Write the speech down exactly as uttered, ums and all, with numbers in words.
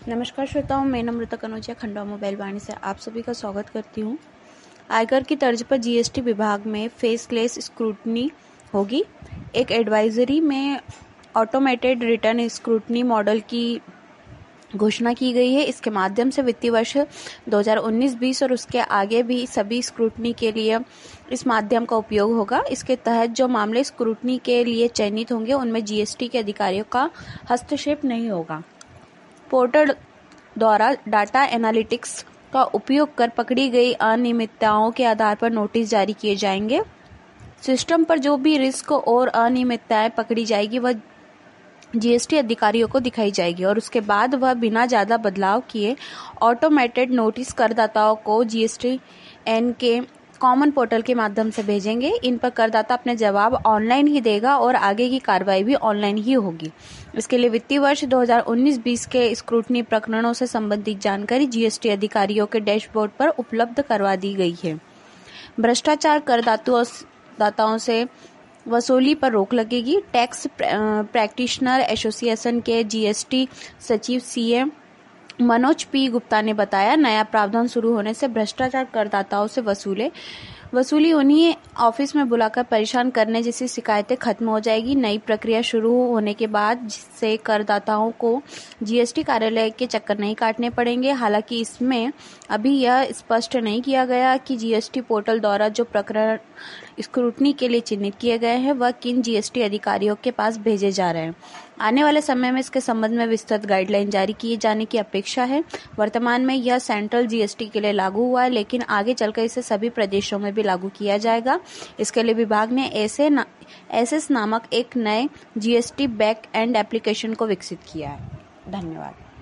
नमस्कार श्रोताओं, मैं नम्रता कनौजिया खंडवा मोबाइल वाणी से आप सभी का स्वागत करती हूँ। आयकर की तर्ज पर जीएसटी विभाग में फेसलेस स्क्रूटनी होगी। एक एडवाइजरी में ऑटोमेटेड रिटर्न स्क्रूटनी मॉडल की घोषणा की गई है। इसके माध्यम से वित्तीय वर्ष दो हज़ार उन्नीस बीस और उसके आगे भी सभी स्क्रूटनी के लिए इस माध्यम का उपयोग होगा। इसके तहत जो मामले स्क्रूटनी के लिए चयनित होंगे उनमें जीएसटी के अधिकारियों का हस्तक्षेप नहीं होगा। पोर्टल द्वारा डाटा एनालिटिक्स का उपयोग कर पकड़ी गई अनियमितताओं के आधार पर नोटिस जारी किए जाएंगे। सिस्टम पर जो भी रिस्क और अनियमितताएं पकड़ी जाएगी वह जीएसटी अधिकारियों को दिखाई जाएगी और उसके बाद वह बिना ज्यादा बदलाव किए ऑटोमेटेड नोटिस करदाताओं को जीएसटी एन के कॉमन पोर्टल के माध्यम से भेजेंगे। इन पर करदाता अपने जवाब ऑनलाइन ही देगा और आगे की कार्रवाई भी ऑनलाइन ही होगी। इसके लिए वित्तीय वर्ष दो हज़ार उन्नीस बीस के स्क्रूटनी प्रकरणों से संबंधित जानकारी जीएसटी अधिकारियों के डैशबोर्ड पर उपलब्ध करवा दी गई है। भ्रष्टाचार करदाताओं से वसूली पर रोक लगेगी। टैक्स प्रैक्टिशनर एसोसिएशन के जीएसटी सचिव सीए मनोज पी गुप्ता ने बताया, नया प्रावधान शुरू होने से भ्रष्टाचार करदाताओं से वसूले वसूली उन्हीं ऑफिस में बुलाकर परेशान करने जैसी शिकायतें खत्म हो जाएगी। नई प्रक्रिया शुरू होने के बाद से करदाताओं को जीएसटी कार्यालय के चक्कर नहीं काटने पड़ेंगे। हालांकि इसमें अभी यह स्पष्ट नहीं किया गया कि जीएसटी पोर्टल द्वारा जो प्रकरण स्क्रूटनी के लिए चिन्हित किए गए हैं वह किन जीएसटी अधिकारियों के पास भेजे जा रहे हैं। आने वाले समय में इसके संबंध में विस्तृत गाइडलाइन जारी किए जाने की अपेक्षा है। वर्तमान में यह सेंट्रल जीएसटी के लिए लागू हुआ है, लेकिन आगे चलकर इसे सभी प्रदेशों में भी लागू किया जाएगा। इसके लिए विभाग ने ऐसे ना, एसएस नामक एक नए जीएसटी बैक एंड एप्लीकेशन को विकसित किया है। धन्यवाद।